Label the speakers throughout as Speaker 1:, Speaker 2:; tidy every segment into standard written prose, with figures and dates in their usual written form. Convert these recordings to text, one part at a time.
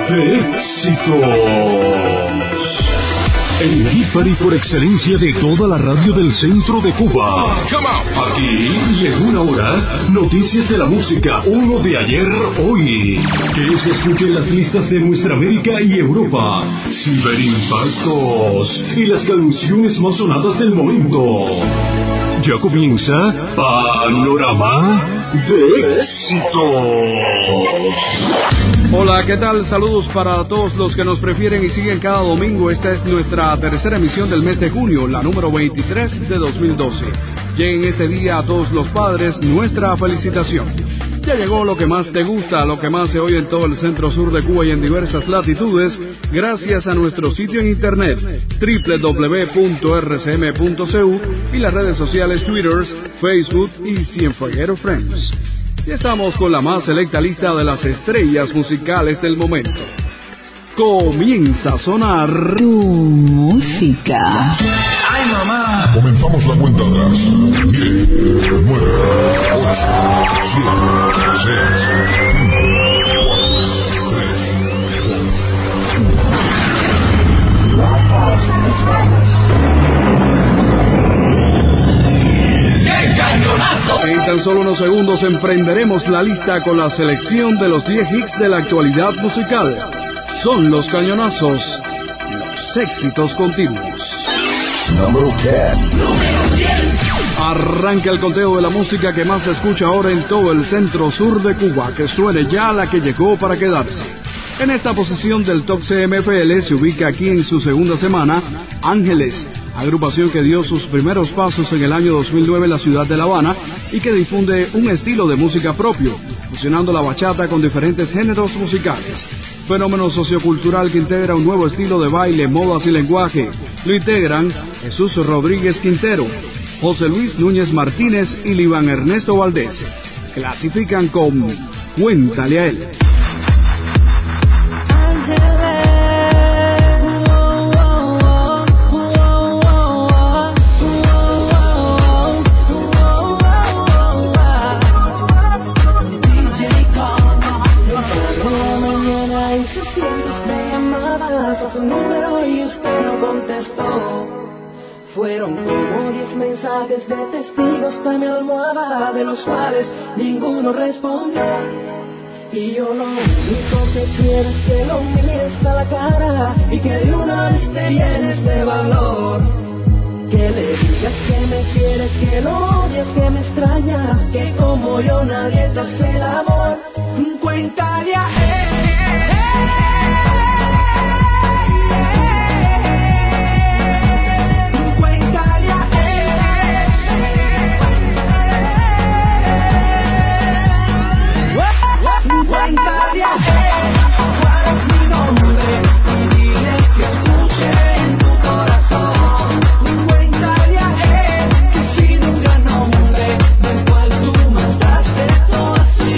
Speaker 1: de éxitos. El hit party por excelencia de toda la radio del centro de Cuba. Aquí y en una hora, noticias de la música, uno de ayer, hoy. Que se escuchen las listas de nuestra América y Europa. Ciberimpactos y las canciones más sonadas del momento. Ya comienza Panorama de Éxitos.
Speaker 2: Hola, ¿qué tal? Saludos para todos los que nos prefieren y siguen cada domingo. Esta es nuestra tercera emisión del mes de junio, la número 23 de 2012. Y en este día a todos los padres, nuestra felicitación. Ya llegó lo que más te gusta, lo que más se oye en todo el centro sur de Cuba y en diversas latitudes, gracias a nuestro sitio en internet www.rcm.cu y las redes sociales Twitter, Facebook y Cienfueguero Friends. Y estamos con la más selecta lista de las estrellas musicales del momento. Comienza a sonar
Speaker 3: tu música.
Speaker 4: ¡Ay, mamá!
Speaker 5: Comenzamos la cuenta atrás. 10, 9, 8, 7, 6, 5,
Speaker 4: 4, 3, 2,
Speaker 2: En tan solo unos segundos emprenderemos la lista con la selección de los 10 hits de la actualidad musical. Son los cañonazos, los éxitos continuos.
Speaker 5: Número 10.
Speaker 2: Arranca el conteo de la música que más se escucha ahora en todo el centro sur de Cuba, que suene ya la que llegó para quedarse. En esta posición del Top CMFL se ubica aquí en su segunda semana Ángeles, agrupación que dio sus primeros pasos en el año 2009 en la ciudad de La Habana y que difunde un estilo de música propio, fusionando la bachata con diferentes géneros musicales. Fenómeno sociocultural que integra un nuevo estilo de baile, modas y lenguaje. Lo integran Jesús Rodríguez Quintero, José Luis Núñez Martínez y Liván Ernesto Valdés. Clasifican con Cuéntale a él.
Speaker 6: Fueron como 10 mensajes de testigos a mi almohada, de los cuales ninguno respondió. Y yo lo único que quiero es que lo mires a la cara y que de una vez te llenes de valor. Que le digas que me quieres, que lo odias, que me extrañas, que como yo nadie te hace el amor. Cuéntale a él. Cuéntale a él cuál es mi nombre y dile que escuche en tu corazón. Cuéntale a él que he sido un gran hombre del cual tú mataste todas sus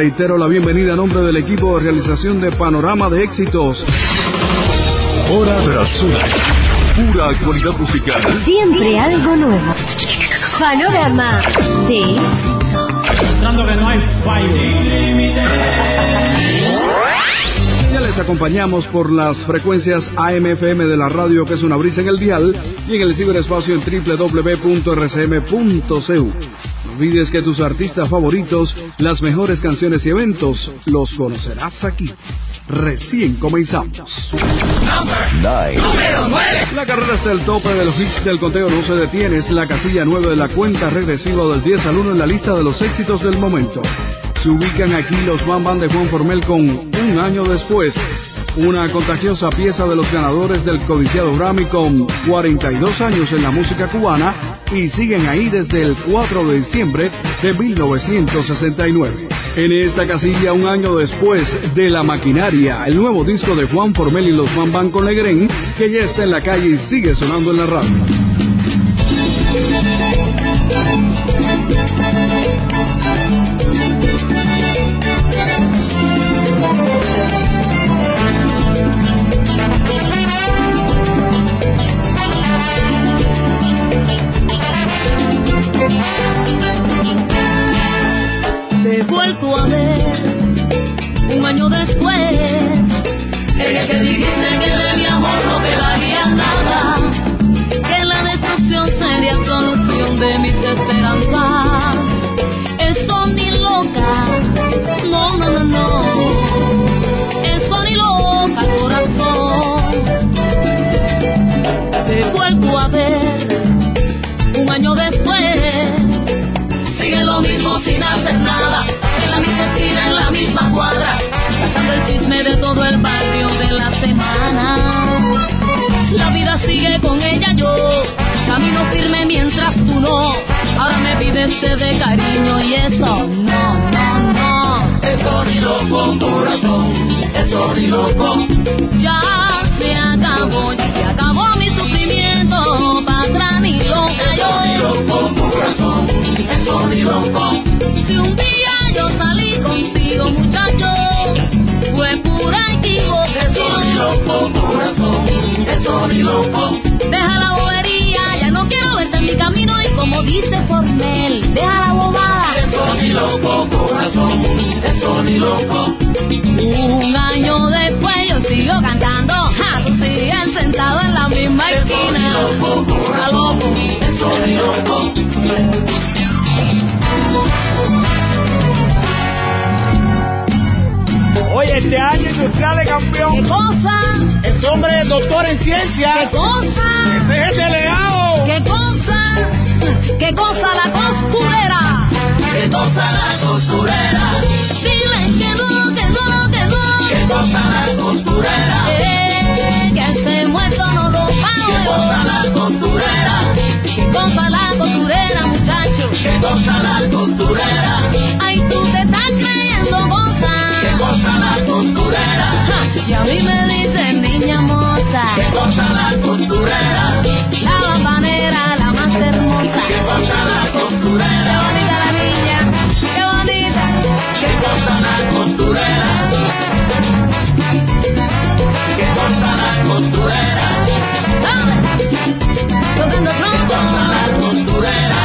Speaker 2: reitero la bienvenida a nombre del equipo de realización de Panorama de Éxitos.
Speaker 1: Hora tras hora, pura actualidad musical.
Speaker 7: Siempre algo nuevo. Panorama de...
Speaker 8: Mostrando que no hay
Speaker 2: Ya les acompañamos por las frecuencias AM/FM de la radio, que es una brisa en el dial, y en el ciberespacio en www.rcm.cu. No olvides que tus artistas favoritos, las mejores canciones y eventos, los conocerás aquí. Recién comenzamos. La carrera hasta el tope de los hits del conteo no se detiene. Es la casilla 9 de la cuenta regresiva del 10 al 1 en la lista de los éxitos del momento. Se ubican aquí los Bam Bam de Juan Formel con Un Año Después, una contagiosa pieza de los ganadores del codiciado Grammy con 42 años en la música cubana, y siguen ahí desde el 4 de diciembre de 1969. En esta casilla, Un Año Después, de La Maquinaria, el nuevo disco de Juan Formel y los Bam Bam con Legrén, que ya está en la calle y sigue sonando en la radio.
Speaker 6: Te he vuelto a ver un año después, en el que dijiste que de mi amor no quedaría nada, que la destrucción sería solución de mis esperanzas. Eso ni loca, no, no, no, no, eso ni loca, corazón. Te he vuelto a ver un año después, sigue lo mismo sin hacer nada, en la misma esquina, en la misma cuadra, sacando el chisme de todo el barrio de la semana. La vida sigue con ella, yo camino firme mientras tú no. Ahora me pides de cariño y eso no, no, no. Eso ni loco, corazón, eso ni loco. Ya se acabó mi sufrimiento, pa' atrás ni loca yo. Eso ni loco, corazón, eso ni loco. Si un día yo salí contigo, muchacho, fue pura equivocación. Eso ni loco, corazón, eso ni loco. Deja la bobería, ya no quiero verte en mi camino, y como dice Formel, deja la bobada. Eso ni loco, corazón, eso ni loco. Un año después yo sigo cantando, tú sigues sentado en la misma esquina. Eso ni loco, corazón, eso ni loco.
Speaker 8: Oye, este año industrial de campeón.
Speaker 6: ¿Qué cosa?
Speaker 8: Ese hombre es doctor en ciencia.
Speaker 6: ¿Qué cosa?
Speaker 8: Ese es el delegado.
Speaker 6: ¿Qué cosa? ¿Qué cosa la costurera? ¿Qué cosa la costurera? Dile que no, que no, que no. ¿Qué cosa la costurera? Que ese muerto no lo pago. ¿Qué cosa la costurera? ¿Qué cosa la costurera, muchacho? ¿Qué cosa la costurera? Ay, tú te estás creyendo cosa. ¿Qué cosa la costurera? Y a mí me dicen niña moza. ¿Qué cosa la costurera? La bambanera, la más hermosa. ¿Qué cosa la costurera? Qué bonita la niña, qué bonita. ¿Qué cosa la costurera? ¿Qué cosa la costurera? ¿Dónde? Tocando pronto. ¿Qué cosa la costurera?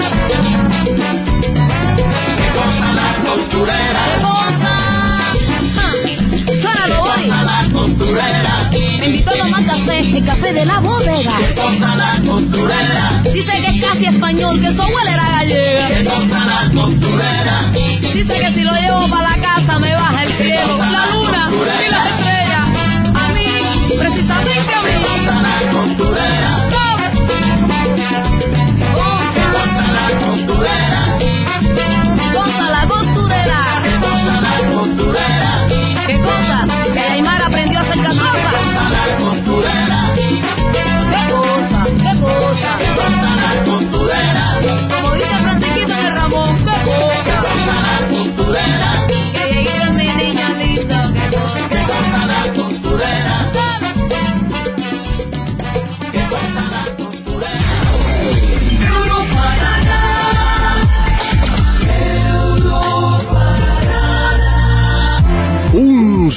Speaker 6: ¿Qué cosa la costurera? ¿Qué cosa? Suena lo voy. ¿Qué cosa la costurera? Me invitó a tomar café, el café de la bodega. ¿Qué cosa la costurera? Dice que es casi español, que su abuela era gallega. ¿Qué cosa la costurera? Dice que si lo llevo para la casa me baja el cielo, la luna y las estrellas. A mí, precisamente a mí. ¿Qué cosa la costurera? ¿Qué cosa la costurera? ¿Qué cosa la costurera? ¿Qué cosa la costurera? ¿Qué cosa? Que Aymar aprendió a hacer casaca. ¿Qué cosa la costurera? ¿Qué cosa? ¿Qué cosa? ¿Qué cosa la costurera? Como dice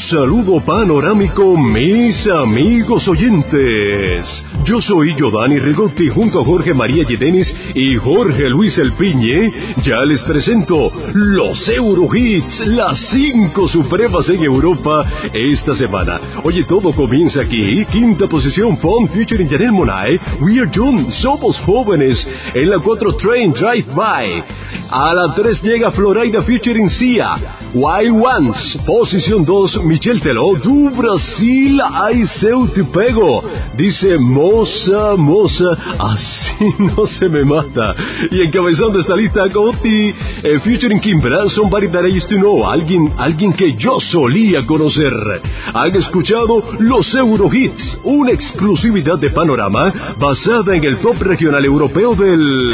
Speaker 1: saludo panorámico, mis amigos oyentes. Yo soy Giovanni Rigotti junto a Jorge María Yedenis y Jorge Luis El Piñe. Ya les presento los Eurohits, las 5 supremas en Europa esta semana. Oye, todo comienza aquí. Quinta posición, Fun featuring Janelle Monáe, We Are Young, Somos Jóvenes. En la 4, Train Drive By. A la 3 llega Florida featuring Sia, Wild Ones. Posición 2, Michel Teló, Du Brasil, Ai Seu Te Pego. Dice Moza, moza, así no se me mata. Y encabezando esta lista, Coti, featuring Kimbra, Somebody That I Used to Know, alguien que yo solía conocer. Han escuchado los Eurohits, una exclusividad de Panorama basada en el top regional europeo del...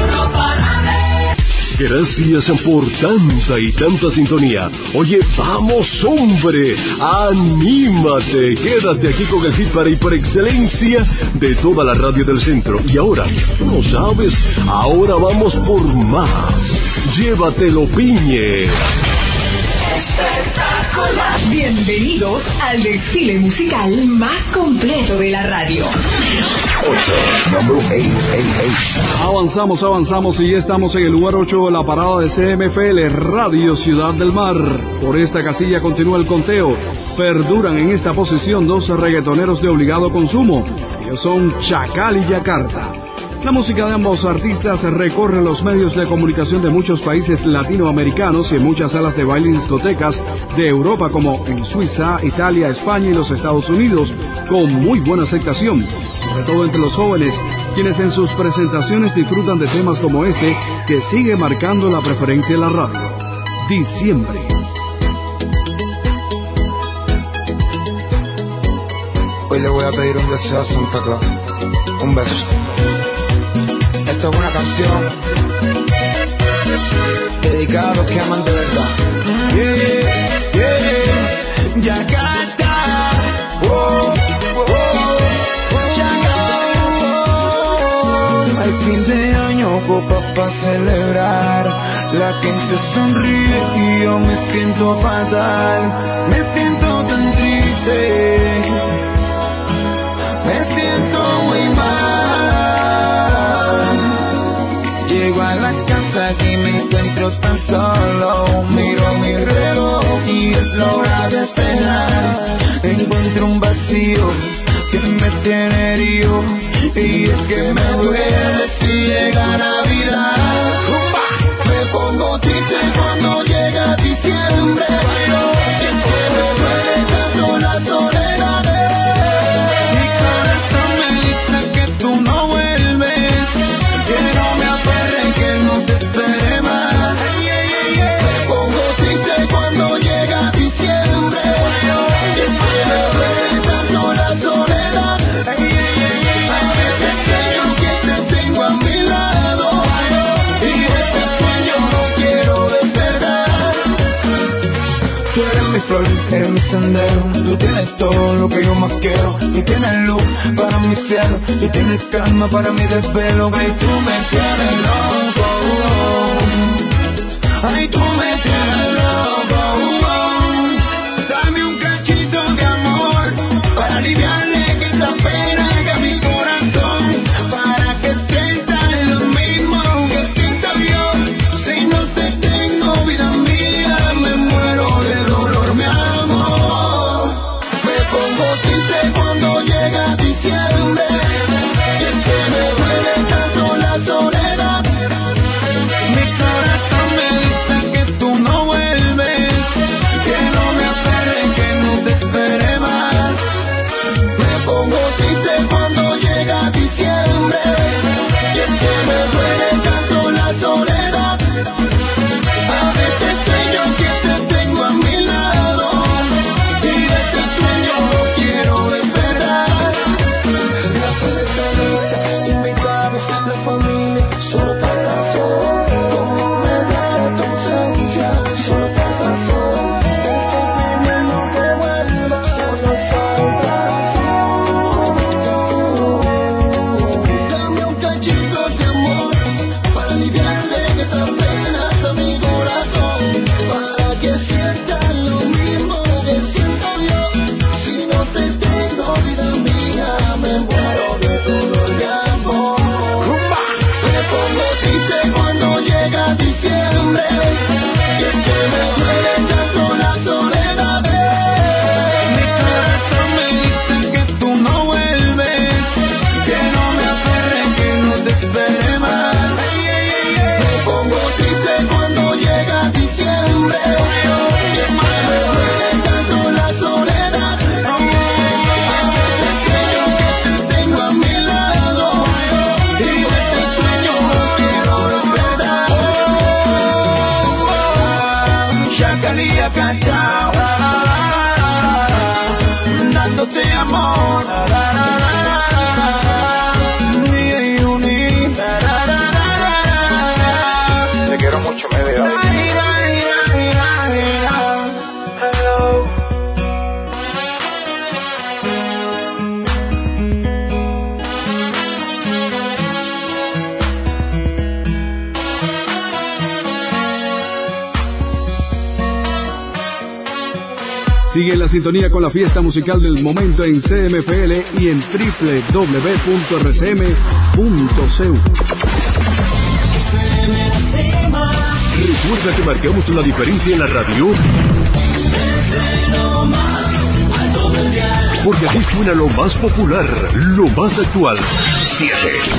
Speaker 1: Gracias por tanta y tanta sintonía. Oye, vamos, hombre, anímate. Quédate aquí con el hit parade por excelencia de toda la radio del centro. Y ahora, tú lo sabes, ahora vamos por más. Llévatelo, Piñe.
Speaker 3: Bienvenidos al desfile musical más completo de la radio.
Speaker 5: 8.
Speaker 2: Avanzamos y ya estamos en el lugar 8 de la parada de CMFL Radio Ciudad del Mar. Por esta casilla continúa el conteo. Perduran en esta posición 2 reggaetoneros de obligado consumo. Ellos son Chacal y Yakarta. La música de ambos artistas recorre los medios de comunicación de muchos países latinoamericanos y en muchas salas de baile y discotecas de Europa, como en Suiza, Italia, España y los Estados Unidos, con muy buena aceptación, sobre todo entre los jóvenes, quienes en sus presentaciones disfrutan de temas como este, que sigue marcando la preferencia en la radio. Diciembre.
Speaker 9: Hoy le voy a pedir un deseo a Santa Claus, un beso. Esta es una canción dedicada a los que aman de verdad. Yakarta, al fin de año copas para celebrar. La gente sonríe y yo me siento fatal. Me siento tan triste, me siento muy mal. Llego a la casa y me encuentro tan solo. Miro mi reloj y es la hora de cenar. Encuentro un vacío que me tiene herido, y es que me duele si llega Navidad. Me pongo triste cuando llega diciembre, y es que me duele tanto la soledad. Mi corazón me dice que tú no vuelves, que no me aferre, que no te espere más. Me pongo triste cuando llega diciembre, y es que me duele tanto la soledad. A veces creo que te tengo a mi lado, y ese sueño no quiero despertar. Tú eres mi flor, eres mi sendero. Tú tienes todo lo que yo más quiero. Tú tienes luz para mi cielo, tú tienes calma para mi desvelo. Ay, tú me tienes loco, ay, tú me tienes loco. Dame un cachito de amor para aliviarle que esa pena que a mi corazón, para que sienta lo mismo que siento yo. Si no te tengo, vida mía, me muero de dolor, mi amor. Me pongo triste cuando llega diciembre, y es que me duele tanto la soledad. Te quiero mucho, me veo.
Speaker 2: Sigue en la sintonía con la fiesta musical del momento en CMFL y en www.rcm.cu.
Speaker 1: Recuerda que marcamos la diferencia en la radio, porque aquí suena lo más popular, lo más actual. 7.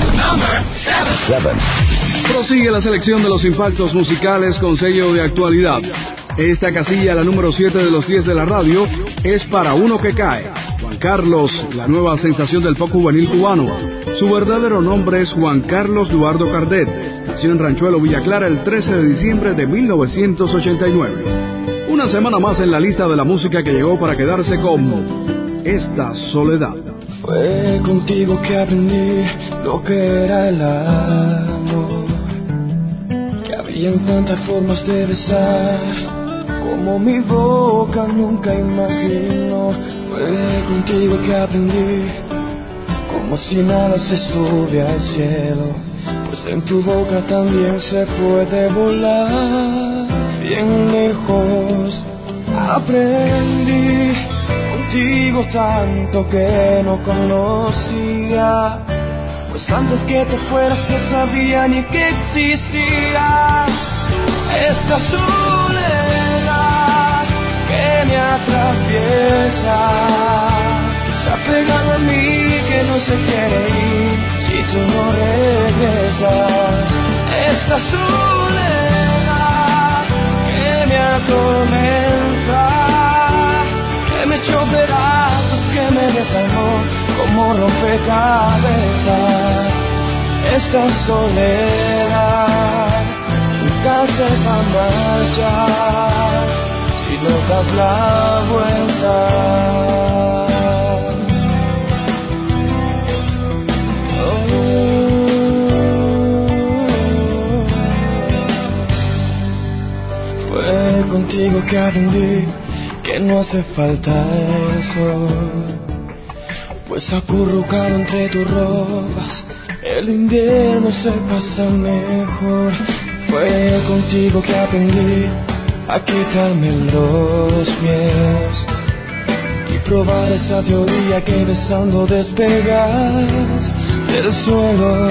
Speaker 2: Prosigue la selección de los impactos musicales con sello de actualidad. Esta casilla, la número 7 de los 10 de la radio, es para uno que cae. Juan Carlos, la nueva sensación del pop juvenil cubano. Su verdadero nombre es Juan Carlos Duardo Cardet. Nació en Ranchuelo, Villa Clara, el 13 de diciembre de 1989. Una semana más en la lista de la música que llegó para quedarse con Esta Soledad.
Speaker 9: Fue contigo que aprendí lo que era el amor, que habían tantas formas de besar como mi boca nunca imaginó. Fue contigo que aprendí como si nada se sube al cielo, pues en tu boca también se puede volar bien lejos. Aprendí contigo tanto que no conocía, pues antes que te fueras no sabía ni que existía esta soledad que me atraviesa, que se ha pegado a mí, que no se quiere ir si tú no regresas. Esta soledad que me atormenta, que me echó pedazos, que me desarmó como rompecabezas. Esta soledad nunca se va a marchar si no das la vuelta. Fue contigo que aprendí que no hace falta eso, pues acurrucado entre tus ropas el invierno se pasa mejor. Fue contigo que aprendí a quitarme los pies y probar esa teoría que besando despegas del suelo.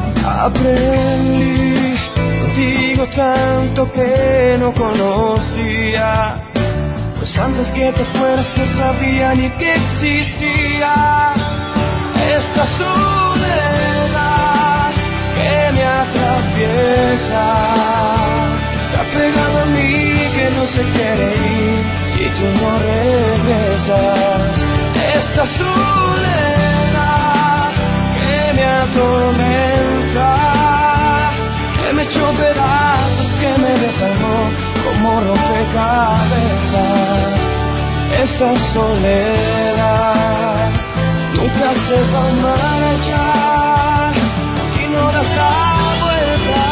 Speaker 9: Aprendí contigo tanto que no conocía, pues antes que te fueras no sabía ni que existía esta soledad que me atraviesa, que se ha pegado a mí, que no se quiere ir si tú no regresas. Esta soledad que me atormenta, que me echó pedazos, que me desarmó como rompecabezas. Esta soledad nunca se va a marchar si no das la vuelta.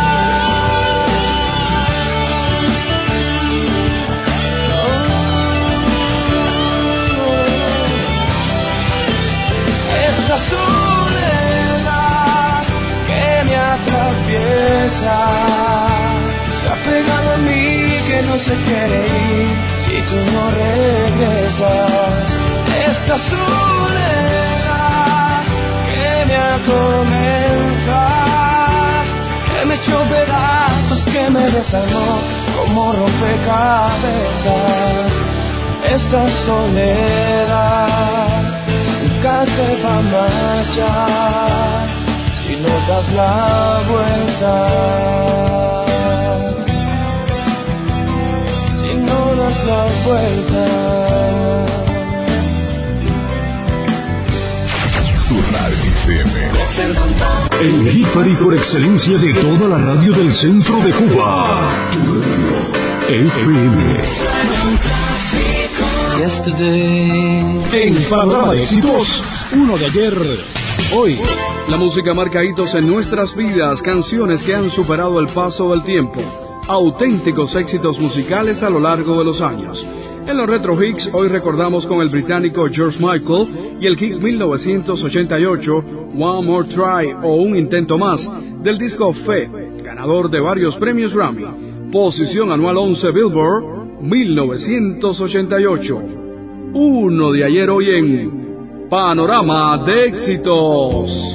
Speaker 9: Esta soledad que me atraviesa, se ha pegado a mí, que no se quiere ir si tú no regresas. Esta soledad que me atormenta, que me echó pedazos, que me desarmó como rompecabezas. Esta soledad nunca se va a marchar si no das la vuelta. Si no das la vuelta.
Speaker 1: Su radio FM. El hípari por excelencia de toda la radio del centro de Cuba. FM. En Panorama de Éxitos, uno de ayer, hoy.
Speaker 2: La música marca hitos en nuestras vidas, canciones que han superado el paso del tiempo, auténticos éxitos musicales a lo largo de los años. En los Retro Hits, hoy recordamos con el británico George Michael y el hit 1988, One More Try o Un Intento Más, del disco Fe, ganador de varios premios Grammy. Posición anual 11 Billboard, 1988. Uno de ayer, hoy en Panorama de Éxitos.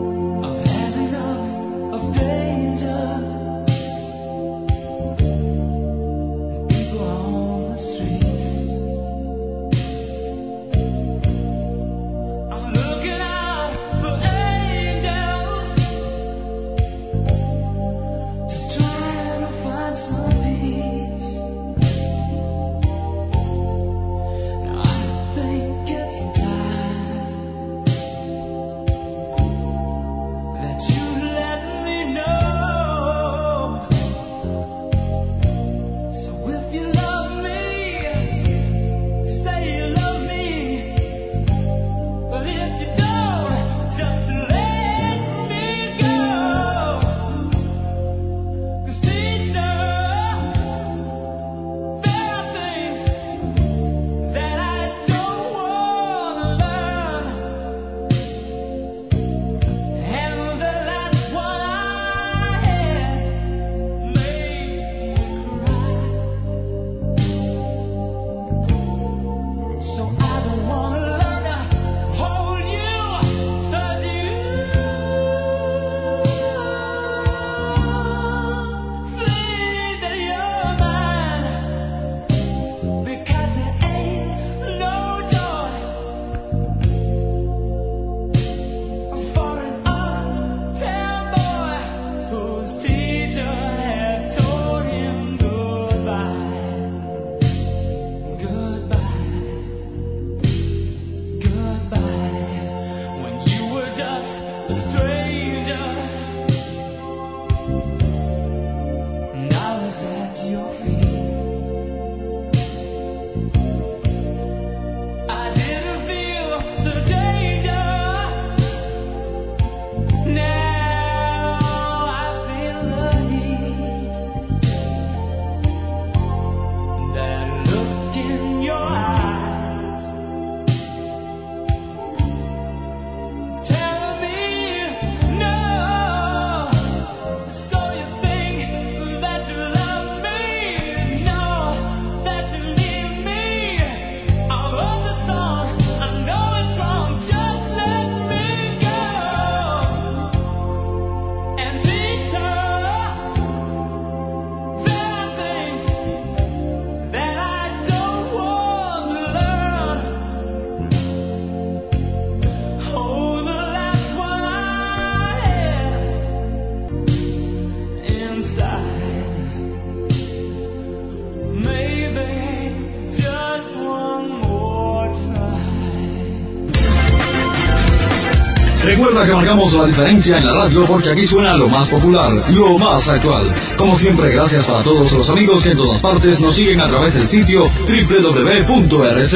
Speaker 1: Recuerda que marcamos la diferencia en la radio porque aquí suena lo más popular, lo más actual. Como siempre, gracias para todos los amigos que en todas partes nos siguen a través del sitio www.rcm.cu.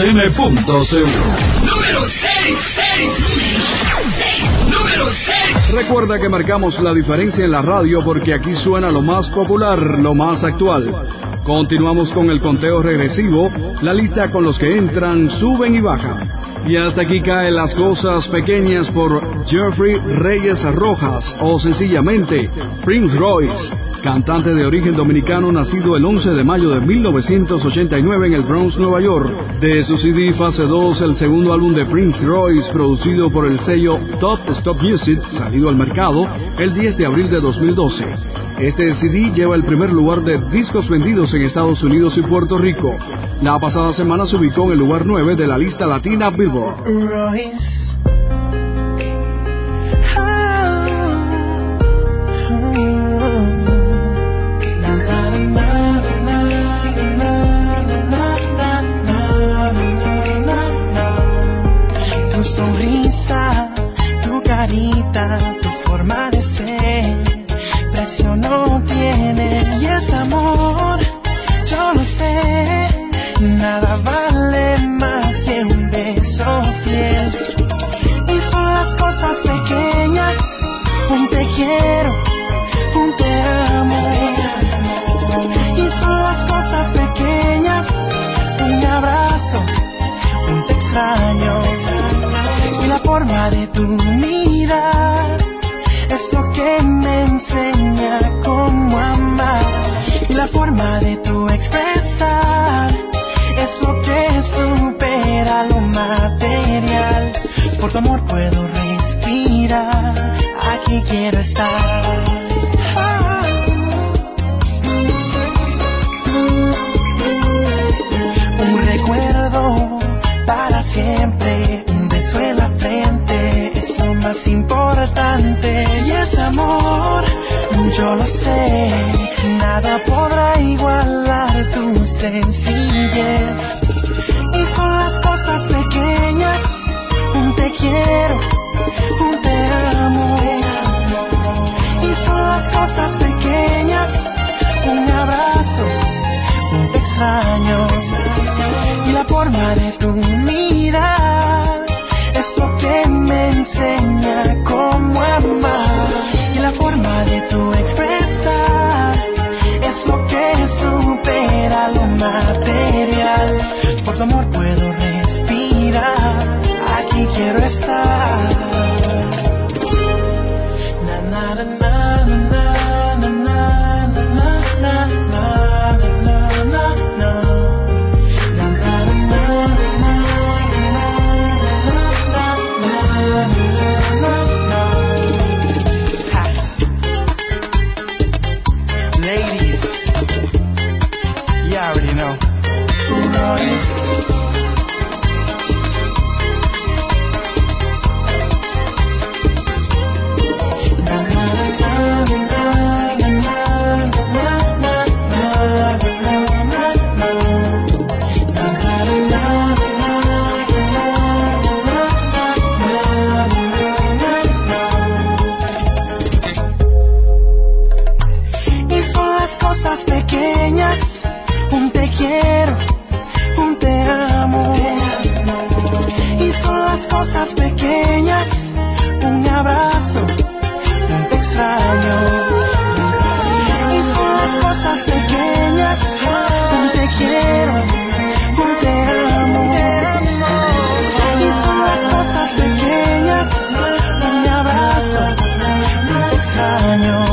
Speaker 4: Número 6. Número 6.
Speaker 2: Recuerda que marcamos la diferencia en la radio porque aquí suena lo más popular, lo más actual. Continuamos con el conteo regresivo, la lista con los que entran, suben y bajan. Y hasta aquí caen las cosas pequeñas por Jeffrey Reyes Rojas, o sencillamente Prince Royce, cantante de origen dominicano nacido el 11 de mayo de 1989 en el Bronx, Nueva York. De su CD Fase 2, el segundo álbum de Prince Royce, producido por el sello Top Stop Music, salido al mercado el 10 de abril de 2012. Este CD lleva el primer lugar de discos vendidos en Estados Unidos y Puerto Rico. La pasada semana se ubicó en el lugar 9 de la lista latina Billboard.
Speaker 10: Royce. Tu sonrisa, tu carita, tu forma de ser, precio no tiene, y es amor, yo lo sé, nada vale más. forma de tu mirar es lo que me enseña cómo amar. Y la forma de tu expresar es lo que supera lo material. Por tu amor puedo respirar, aquí quiero estar. Un recuerdo para siempre, un beso en la frente es lo más importante. Y ese amor, yo lo sé, nada podrá igualar tu sencillez. Y son las cosas pequeñas, un te quiero, un te amo. Y son las cosas pequeñas, un abrazo, un te extraño. Y la forma de tu mirar es lo que me enseña cómo amar. Y la forma de tu expresar es lo que supera lo material. Por tu amor puedo respirar, aquí quiero estar. Na na na na na na na na na na na na. Ladies, you already know. Pequeñas, un te quiero, un te amo. Y son las cosas pequeñas, un abrazo, un te extraño. Y son las cosas pequeñas, un te quiero, un te amo. Y son las cosas pequeñas, un abrazo, un te extraño.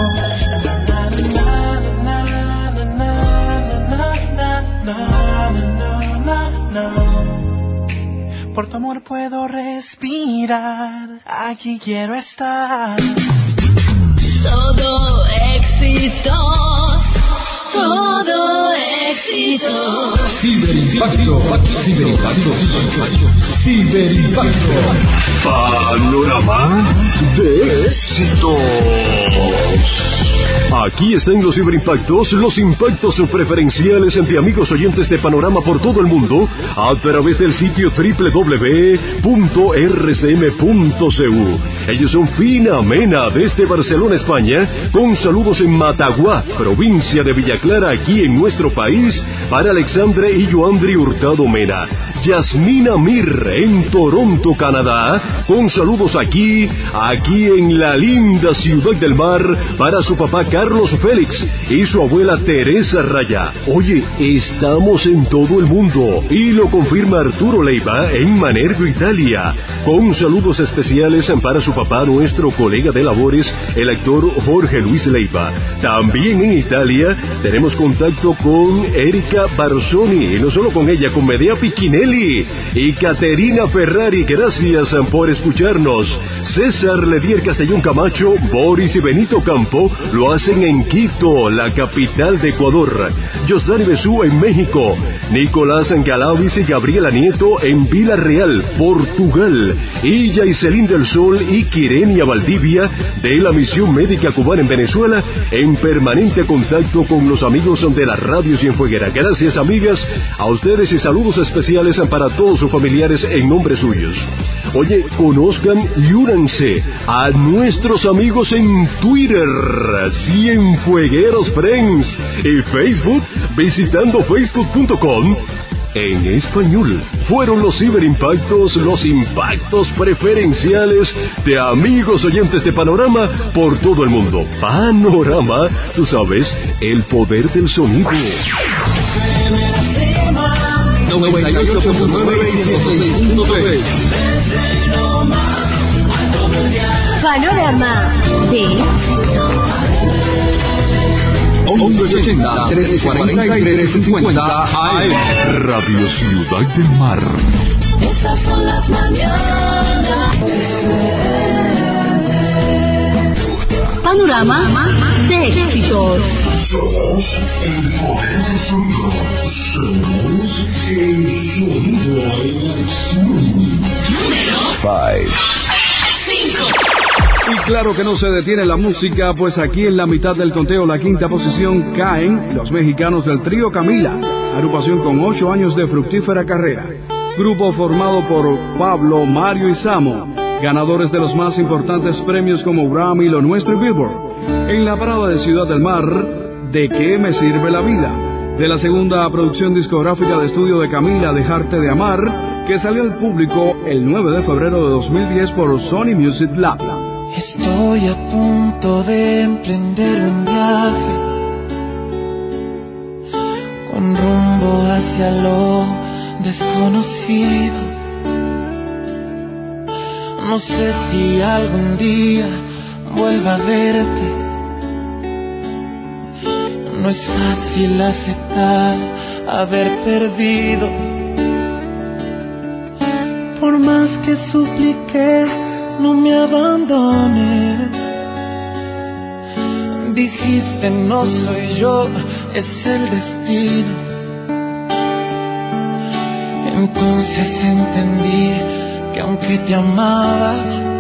Speaker 10: Por tu amor puedo respirar, aquí quiero estar.
Speaker 11: Todo éxito, todo éxito.
Speaker 1: Ciberimpacto, ciberimpacto, ciberimpacto. Panorama de éxitos. Aquí están los ciberimpactos, los impactos preferenciales entre amigos oyentes de Panorama por todo el mundo a través del sitio www.rcm.cu. Ellos son Fina Mena desde Barcelona, España, con saludos en Mataguá, provincia de Villa Clara, aquí en nuestro país, para Alexandre y Joandri Hurtado Mena. Yasmina Mir en Toronto, Canadá, con saludos aquí en la linda Ciudad del Mar, para su papá Carlos Félix y su abuela Teresa Raya. Oye, estamos en todo el mundo y lo confirma Arturo Leiva en Manergo, Italia, con saludos especiales para su papá, nuestro colega de labores, el actor Jorge Luis Leiva. También en Italia tenemos contacto con Erika Barzoni, y no solo con ella, con Medea Picchinelli y Caterina Ferrari. Gracias por escucharnos. César Ledier Castellón Camacho, Boris y Benito Campo lo hacen en Quito, la capital de Ecuador. Josdani Besú en México. Nicolás Galavis y Gabriela Nieto en Vila Real, Portugal. Y Yaiselín del Sol y Quirenia Valdivia de la Misión Médica Cubana en Venezuela, en permanente contacto con los amigos de la Radio Cienfueguera. Gracias, amigas, a ustedes, y saludos especiales para todos sus familiares en nombre suyos. Oye, conozcan y únanse a nuestros amigos en Twitter, Cienfuegueros Friends, y Facebook, visitando facebook.com en español. Fueron los ciberimpactos, los impactos preferenciales de amigos oyentes de Panorama por todo el mundo. Panorama, tú sabes, el poder del sonido. 98.9 y 106.3.
Speaker 7: Panorama de éxito.
Speaker 1: 1180 1340 y 1350 AM. Radio Ciudad del Mar.
Speaker 6: Estas son las mañanas.
Speaker 7: Panorama de éxitos.
Speaker 1: Somos el poder del sonido. Somos el sonido de la acción.
Speaker 11: Número 5.
Speaker 2: Y claro que no se detiene la música, pues aquí en la mitad del conteo, la quinta posición, caen los mexicanos del trío Camila, agrupación con 8 años de fructífera carrera. Grupo formado por Pablo, Mario y Samo, ganadores de los más importantes premios como Grammy, Lo Nuestro y Billboard. En la parada de Ciudad del Mar, ¿De qué me sirve la vida?, de la segunda producción discográfica de estudio de Camila, Dejarte de Amar, que salió al público el 9 de febrero de 2010 por Sony Music Lab.
Speaker 10: Estoy a punto de emprender un viaje con rumbo hacia lo desconocido. No sé si algún día vuelva a verte. No es fácil aceptar haber perdido. Por más que supliqué, no me abandones. Dijiste no soy yo, es el destino. Entonces entendí que aunque te amaba,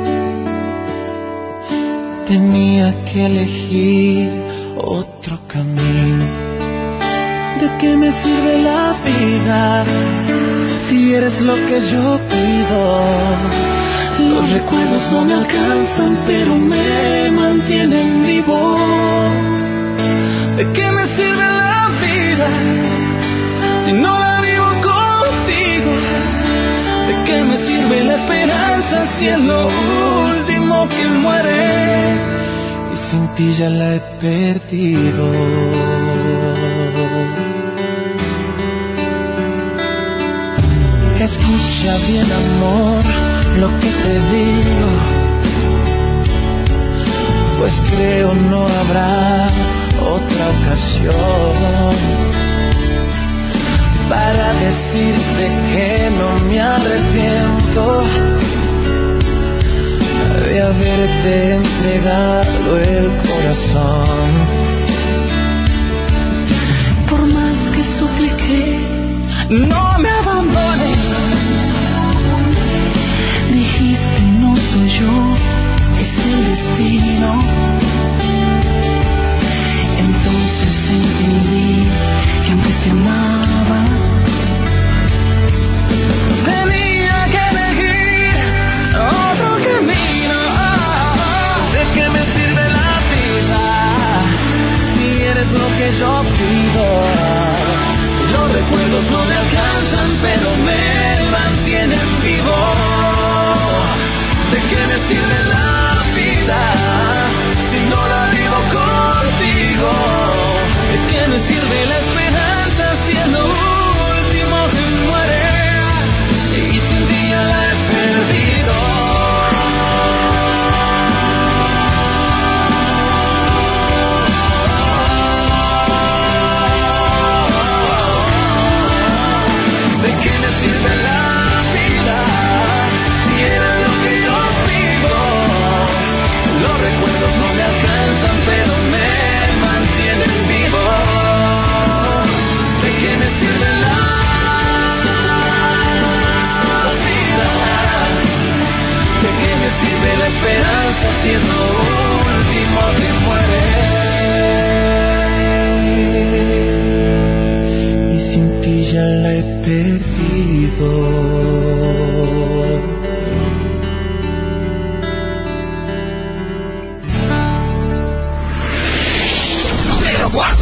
Speaker 10: tenía que elegir otro camino. ¿De qué me sirve la vida si eres lo que yo pido? Los recuerdos no me alcanzan, pero me mantienen vivo. ¿De qué me sirve la vida si no la vivo contigo? ¿De qué me sirve la esperanza si es lo último que muere? Y sin ti ya la he perdido. Escucha bien, amor, lo que te digo, pues creo no habrá otra ocasión para decirte que no me arrepiento de haberte entregado el corazón. Por más que supliqué, no me abandones. Dijiste no soy yo, es el destino. Entonces entendí que aunque te amaba, tenía que elegir otro camino. ¿De qué me sirve la vida si eres lo que yo pido? Los recuerdos no me alcanzan, pero me mantienen vivo. ¿De qué me sirve la vida si no la vivo contigo? ¿De qué me sirve la esperanza si es lo último que muere? Y sin ti ya la he perdido. ¿De qué me sirve la vida si eres lo que yo pido? Los recuerdos no me alcanzan, pero me mantienen vivo. ¿De qué me sirve la vida? ¿De qué me sirve la esperanza si es lo último que muere? Y sin ti ya la he perdido.
Speaker 11: Número 4.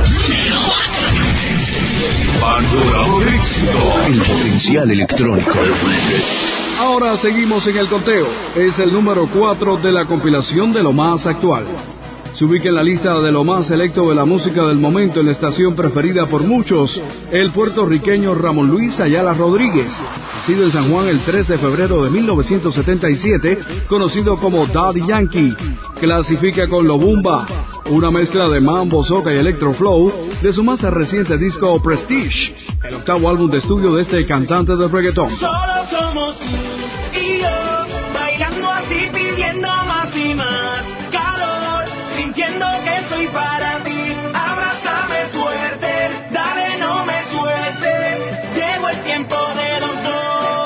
Speaker 1: Panorama de éxito.
Speaker 5: El potencial electrónico.
Speaker 2: Ahora seguimos en el conteo. Es el número 4 de la compilación de lo más actual. se ubica en la lista de lo más selecto de la música del momento en la estación preferida por muchos, el puertorriqueño Ramón Luis Ayala Rodríguez, nacido en San Juan el 3 de febrero de 1977, conocido como Daddy Yankee, clasifica con Lo Bumba, una mezcla de mambo, soca y electroflow de su más reciente disco Prestige, el octavo álbum de estudio de este cantante de reggaetón.
Speaker 10: Solo somos tú y yo, bailando así, pidiendo más y más calor, sintiendo que soy para ti. Abrázame fuerte, dale, no me sueltes, llegó el tiempo de los dos.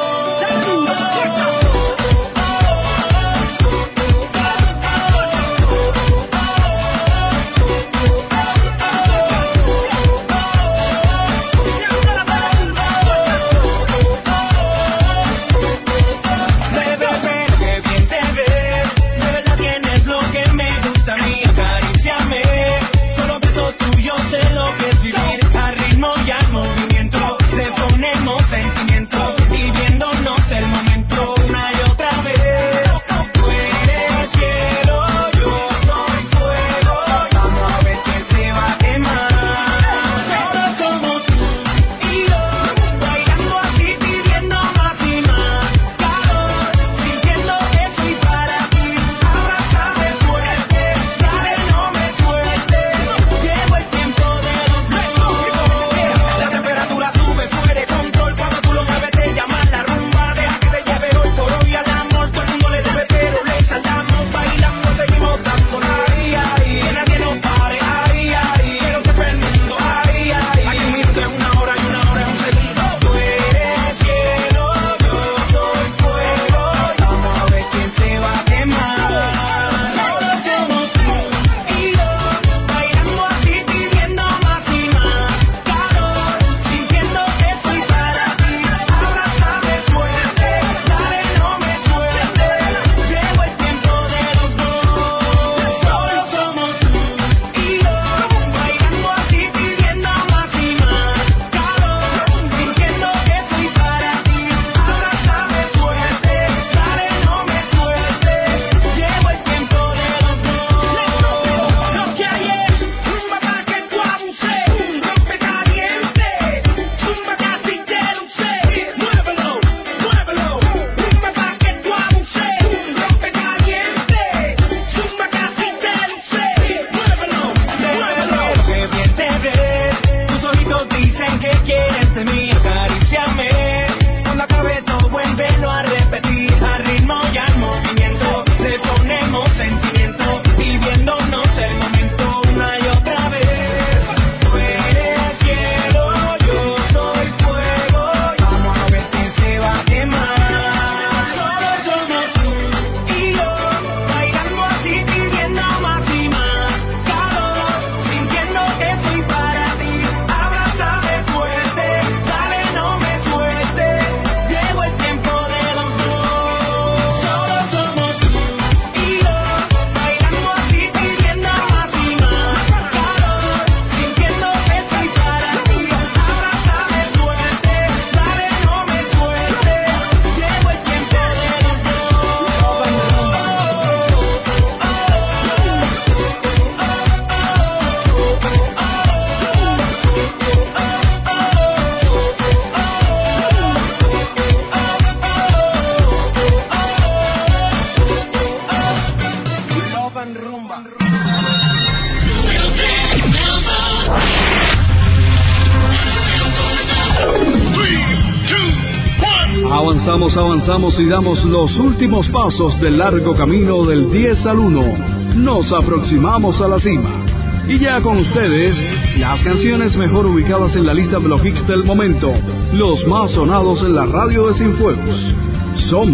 Speaker 2: Avanzamos y damos los últimos pasos del largo camino del 10 al 1. Nos aproximamos a la cima. Y ya con ustedes, las canciones mejor ubicadas en la lista de los hits del momento, los más sonados en la radio de Cienfuegos. Son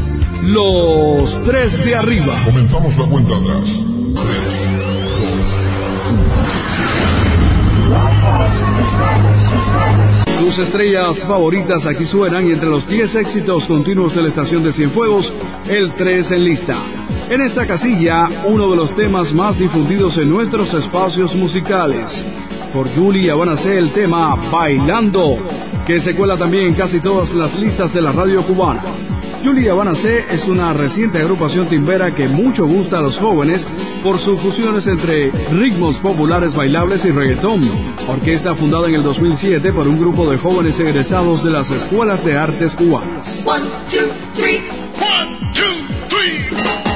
Speaker 2: los 3 de arriba.
Speaker 12: Comenzamos la cuenta atrás. 3, 2, 1.
Speaker 2: Tus estrellas favoritas aquí suenan y entre los 10 éxitos continuos de la estación de Cienfuegos, el 3 en lista. En esta casilla, uno de los temas más difundidos en nuestros espacios musicales. Por Julie Habana C, el tema Bailando, que se cuela también en casi todas las listas de la radio cubana. Julie Habana C es una reciente agrupación timbera que mucho gusta a los jóvenes por sus fusiones entre ritmos populares bailables y reggaetón. Orquesta fundada en el 2007 por un grupo de jóvenes egresados de las escuelas de artes cubanas.
Speaker 11: 1, 2, 3. 1, 2, 3.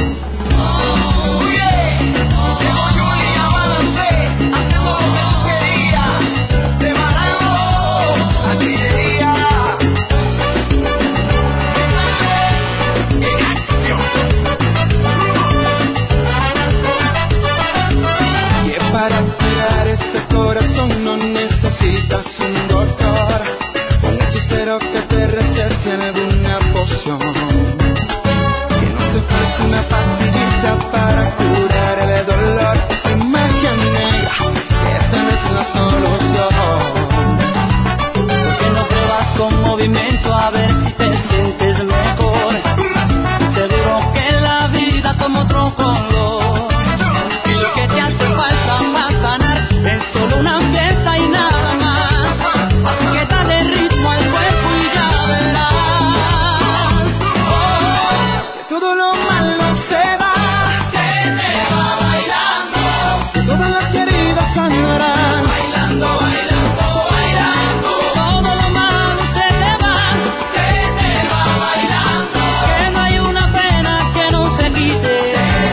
Speaker 10: Para curar ese corazón no necesitas un doctor, un hechicero que te recete alguna poción. Que no se ofrece una pastillita para curar el dolor. Y magia negra, esa no es la solución. ¿Por qué no pruebas con movimiento a ver si te sientes mejor? Seguro que la vida toma otro color. Y lo que te hace falta para sanar es solo una fiesta y nada más. Así que dale ritmo al cuerpo y ya verás. Oh, todo lo malo se va, se te va bailando. Todas las heridas sanarán. Bailando, bailando, bailando. Todo lo malo se te va bailando. Que no hay una pena que no se quite.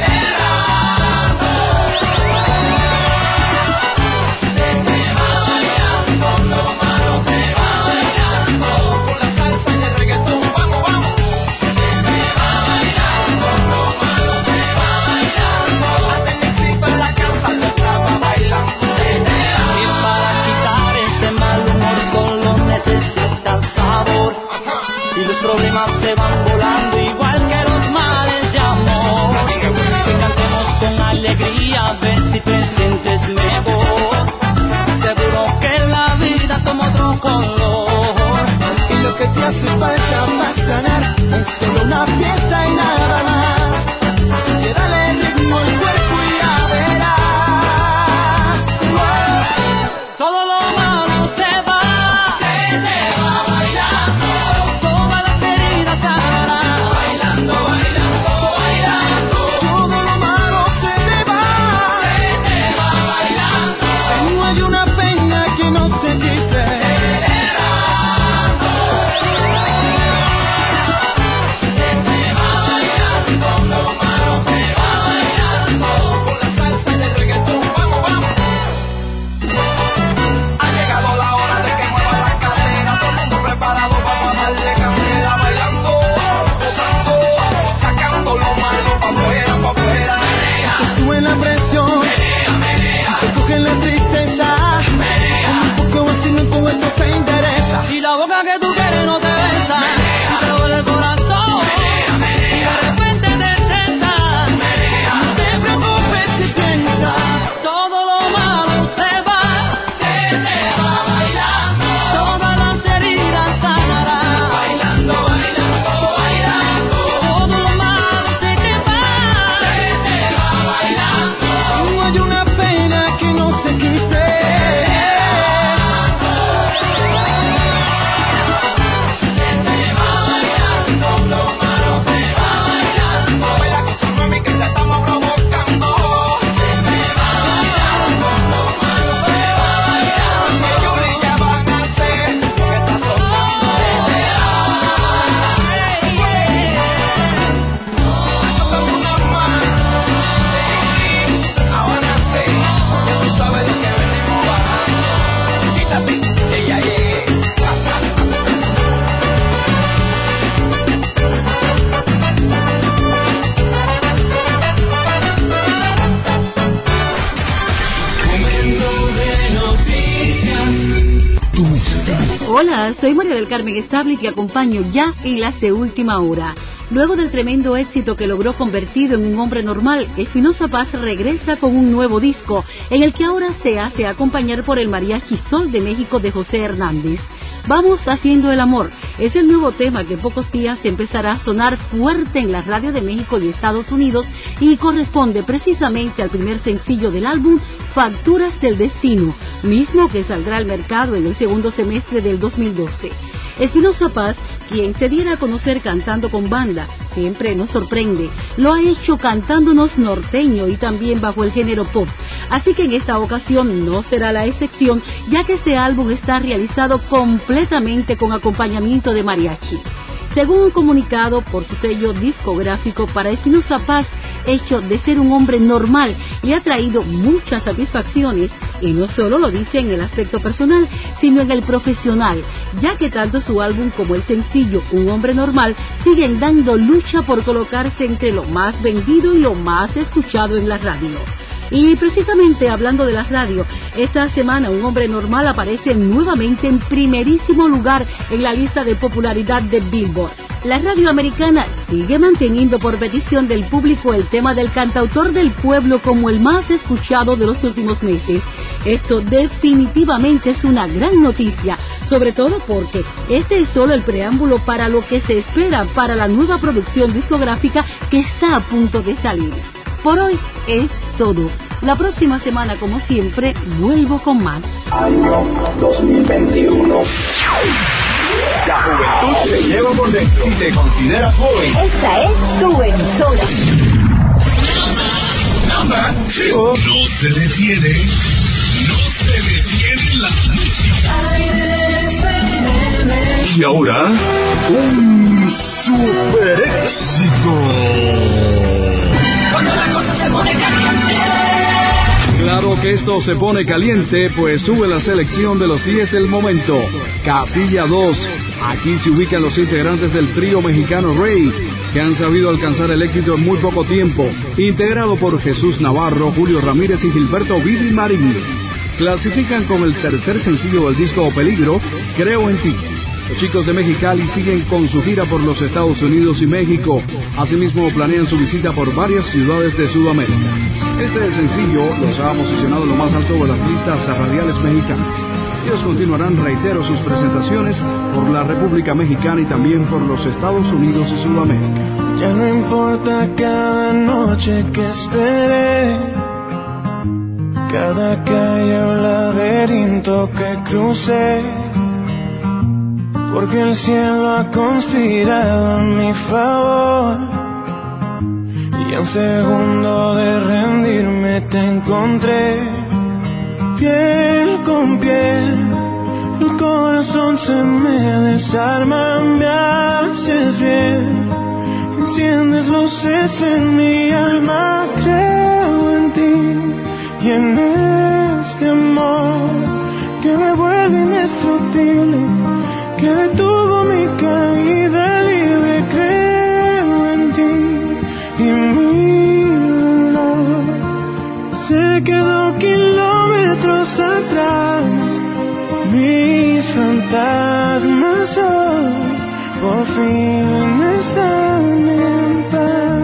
Speaker 10: Problemas se van volando igual que los males de amor. Que cantemos con alegría a ver si te sientes mejor. Seguro que la vida toma otro color. Y lo que te hace falta para sanar es solo una fiesta y nada más. Así que dale ritmo al cuerpo y ya verás. Wow. Todo lo malo se va, se te va bailando. Bailando, bailando, bailando. Todo lo malo se te va bailando. No hay una pena que no se quite. Celebrando. Se te va bailando, lo malo se va bailando. Con la salsa y el reggaetón, vamos, vamos. Ha llegado la hora de que mueva la cadera. Todo el mundo preparado, vamos a darle candela bailando. Sacando lo malo pa' afuera, pa' afuera. Te sube la presión, te coge la tristeza. Un poco así no todo esto se interesa. Y la boca que tú quieres no te besa. Y te duele el corazón, y de repente te tentas. No te preocupes si piensas, todo lo malo se va bailando. Todas las heridas sanarán. Bailando, bailando, bailando. Todo lo malo se te va bailando. No hay una pena que no se quite. Se te va bailando, lo malo se va bailando. Baila cosa mami que te estamos provocando. Se te va bailando, lo malo se va bailando. Que Julie ya van a hacer, que está soltando.
Speaker 7: Hola, soy María del Carmen Estable y te acompaño ya en las de última hora. Luego del tremendo éxito que logró convertido en un hombre normal, Espinoza Paz regresa con un nuevo disco, en el que ahora se hace acompañar por el Mariachi Sol de México de José Hernández. Vamos haciendo el amor. Es el nuevo tema que en pocos días empezará a sonar fuerte en la radio de México y Estados Unidos y corresponde precisamente al primer sencillo del álbum, Facturas del Destino, mismo que saldrá al mercado en el segundo semestre del 2012. Espinoza Paz quien se diera a conocer cantando con banda, siempre nos sorprende. Lo ha hecho cantándonos norteño y también bajo el género pop. Así que en esta ocasión no será la excepción, ya que este álbum está realizado completamente con acompañamiento de mariachi. Según un comunicado por su sello discográfico, para Espinoza Paz, hecho de ser un hombre normal, le ha traído muchas satisfacciones, y no solo lo dice en el aspecto personal, sino en el profesional, ya que tanto su álbum como el sencillo Un Hombre Normal siguen dando lucha por colocarse entre lo más vendido y lo más escuchado en la radio. Y precisamente hablando de la radio, esta semana Un Hombre Normal aparece nuevamente en primerísimo lugar en la lista de popularidad de Billboard. La radio americana sigue manteniendo por petición del público el tema del cantautor del pueblo como el más escuchado de los últimos meses. Esto definitivamente es una gran noticia, sobre todo porque este es solo el preámbulo para lo que se espera para la nueva producción discográfica que está a punto de salir. Por hoy es todo. La próxima semana, como siempre, vuelvo con más.
Speaker 1: Año 2021. La juventud se lleva por dentro y te considera joven.
Speaker 3: Esta es tu emisora.
Speaker 1: No se detiene. No se detiene la música. Y ahora, un super éxito.
Speaker 11: Cuando la cosa se pone caliente.
Speaker 2: Claro que esto se pone caliente, pues sube la selección de los 10 del momento. Casilla 2. Aquí se ubican los integrantes del trío mexicano Rey, que han sabido alcanzar el éxito en muy poco tiempo, integrado por Jesús Navarro, Julio Ramírez y Gilberto Vivi Marín. Clasifican con el tercer sencillo del disco Peligro, Creo en ti. Los chicos de Mexicali siguen con su gira por los Estados Unidos y México. Asimismo, planean su visita por varias ciudades de Sudamérica. Este sencillo los ha posicionado en lo más alto de las listas radiales mexicanas. Ellos continuarán, reitero, sus presentaciones por la República Mexicana y también por los Estados Unidos y Sudamérica.
Speaker 10: Ya no importa cada noche que esperé, cada calle o laberinto que crucé, porque el cielo ha conspirado a mi favor, y a un segundo de rendirme te encontré, piel con piel, el corazón se me desarma, me haces bien, enciendes luces en mi alma, creo en ti y en este amor que me vuelve indestructible, que detuvo mi caída libre, creo en ti y mi dolor se quedó kilómetros atrás, mis fantasmas hoy por fin están en paz.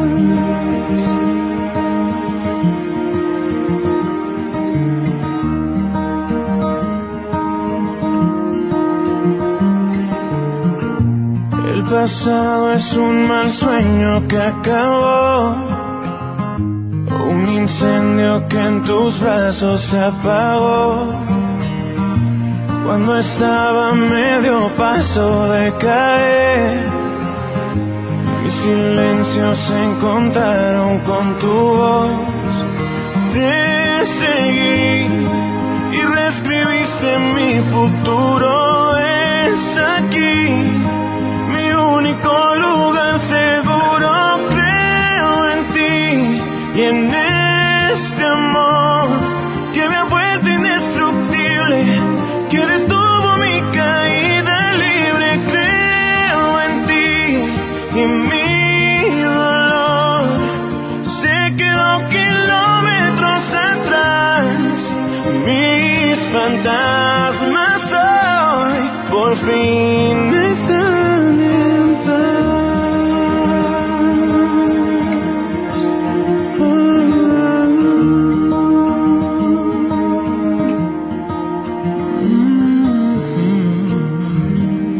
Speaker 10: El pasado es un mal sueño que acabó, un incendio que en tus brazos se apagó, cuando estaba a medio paso de caer. Mis silencios se encontraron con tu voz, te seguí y reescribiste mi futuro. Es aquí mi único lugar seguro, creo en ti y en este amor que me ha vuelto indestructible, que detuvo mi caída libre, creo en ti y mi dolor se quedó kilómetros atrás, mis fantasmas hoy por fin están en paz.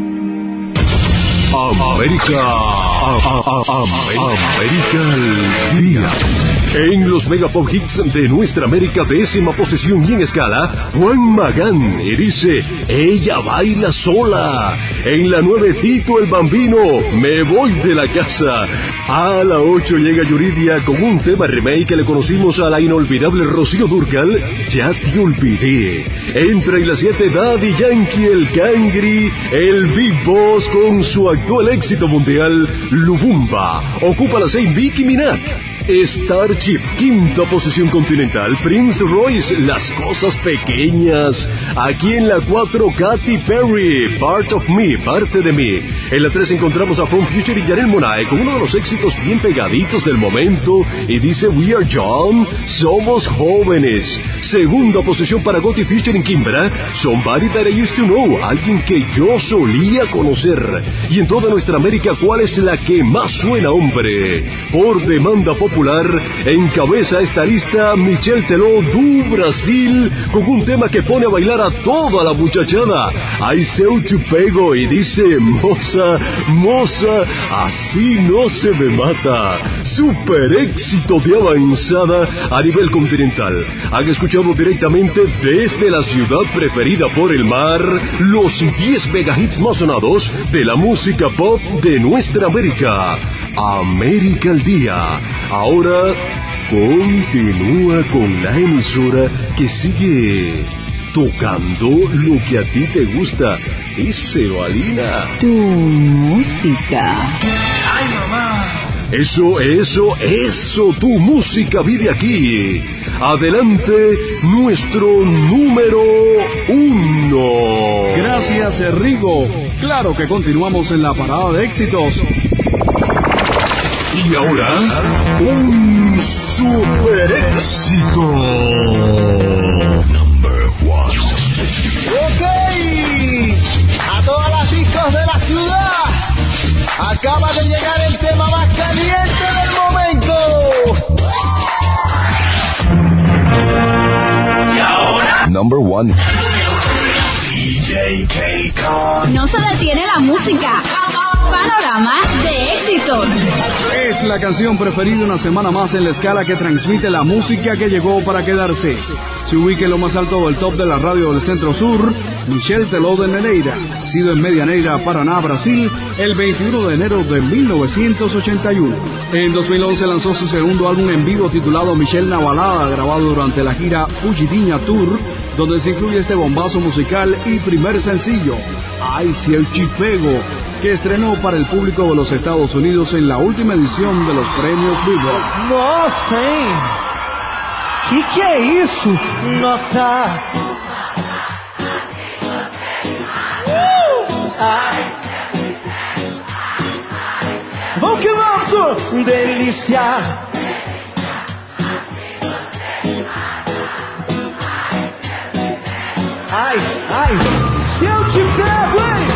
Speaker 1: América al al día. En los Mega Pop Hits de nuestra América, 10ª posición y en escala, Juan Magán y dice, ella baila sola. En la 9, Tito el Bambino, me voy de la casa. A la 8 llega Yuridia con un tema remake que le conocimos a la inolvidable Rocío Dúrcal, Ya te olvidé. Entra en la 7, Daddy Yankee, el Cangri, el Big Boss con su actual éxito mundial, Lubumba. Ocupa la 6, Nicki Minaj. Starship, 5ª posición continental, Prince Royce, Las Cosas Pequeñas. Aquí en la 4, Katy Perry, Part of Me, Parte de Mí. En la 3 encontramos a From Future y Janelle Monáe con uno de los éxitos bien pegaditos del momento y dice We Are Young, Somos Jóvenes. 2ª posición para Gotti Future en Kimbra, Somebody That I Used to Know, alguien que yo solía conocer. Y en toda nuestra América, ¿cuál es la que más suena, hombre? Por demanda popular, encabeza esta lista Michel Teló do Brasil con un tema que pone a bailar a toda la muchachada. Ai seu te pego y dice moza, moza, así no se me mata. Super éxito de avanzada a nivel continental. Han escuchado directamente desde la ciudad preferida por el mar los 10 megahits más sonados de la música pop de nuestra América. América al día. Ahora continúa con la emisora que sigue tocando lo que a ti te gusta. Eso, Alina.
Speaker 7: Tu música.
Speaker 1: ¡Ay, mamá! Eso, tu música vive aquí. Adelante, nuestro número 1.
Speaker 2: Gracias, Rigo. Claro que continuamos en la parada de éxitos.
Speaker 1: Y ahora, un super éxito. Number 1.
Speaker 13: Ok, a todas las discos de la ciudad, acaba de llegar el tema más caliente del momento.
Speaker 11: Y ahora,
Speaker 5: Number 1.
Speaker 11: DJ K-Con.
Speaker 7: No se detiene la música. Panorama de éxitos.
Speaker 2: Es la canción preferida una semana más en la escala que transmite la música que llegó para quedarse. Se ubica en lo más alto del top de la radio del Centro Sur, Michel Teló de Neira, nacido en Medianeira, Paraná, Brasil, el 21 de enero de 1981. En 2011 lanzó su segundo álbum en vivo titulado Michel na Balada, grabado durante la gira Fugitinha Tour, donde se incluye este bombazo musical y primer sencillo, Ai Se Eu Te Pego, que estrenó para el público de los Estados Unidos en la última edición de los premios Billboard.
Speaker 10: Nossa, hein? Que é isso? Nossa! Vamos que vamos! Delícia! Ai, ai! Se eu te pego, hein?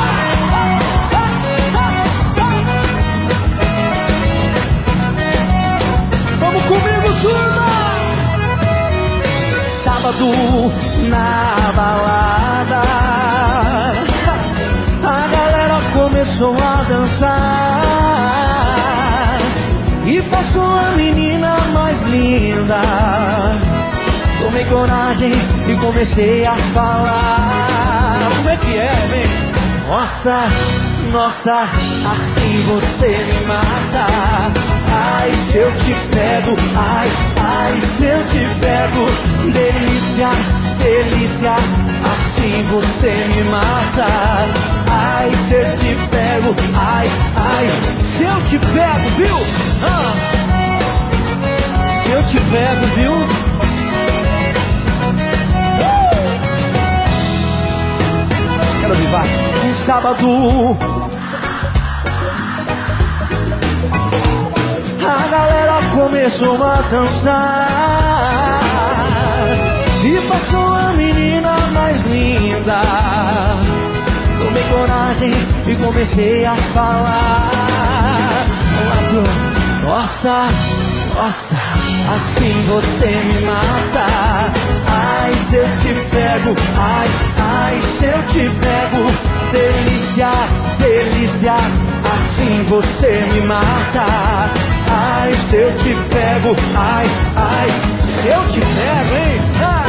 Speaker 10: Vamos comigo, turma! Sábado na balada, a galera começou a dançar e passou a menina mais linda. Tomei coragem e comecei a falar. Como é que é, vem? Nossa, nossa, assim você me mata. Ai, se eu te pego, ai, ai, se eu te pego. Delícia, delícia, assim você me mata. Ai, se eu te pego, ai, ai, se eu te pego, viu? Se eu te pego, viu? Quero vivar um sábado. A galera começou a dançar e passou a menina mais linda. Tomei coragem e comecei a falar. Nossa, nossa, assim você me mata. Ai, se eu te pego, ai, ai, se eu te pego. Delícia, delícia, assim você me mata. ai, se eu te pego, ai, ai, se eu te pego, hein?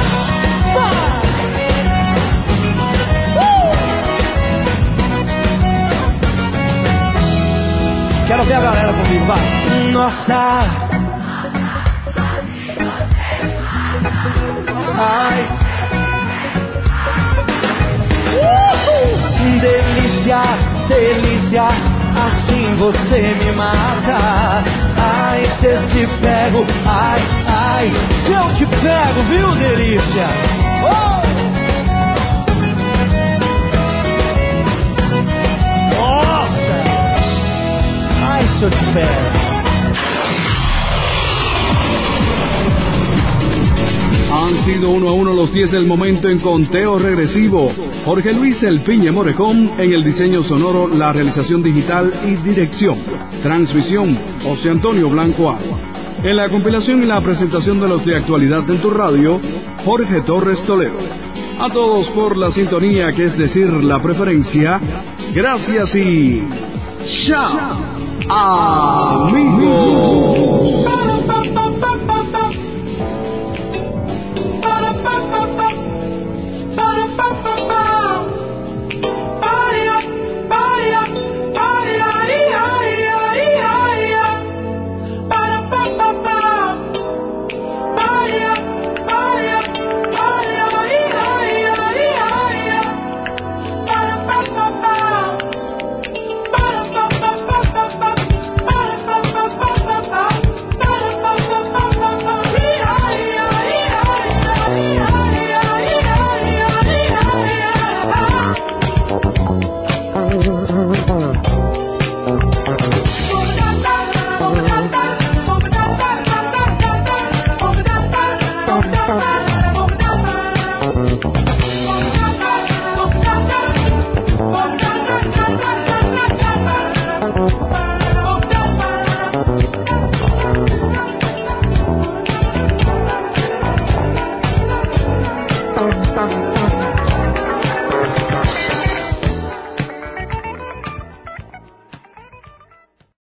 Speaker 10: Quero ver a galera comigo, vai. Nossa. Ai. Delícia, delícia, assim você me mata. Ai, se eu te pego, ai, ai, se eu te pego, viu, delícia? Nossa! Ai, se eu te pego.
Speaker 2: Han sido 1-1 los 10 del momento en conteo regresivo. Jorge Luis El Piñe Morejón en el diseño sonoro, la realización digital y dirección. Transmisión, José Antonio Blanco Agua. En la compilación y la presentación de los de actualidad en tu radio, Jorge Torres Toledo. A todos por la sintonía, que es decir, la preferencia. Gracias y... ¡Chao, amigos!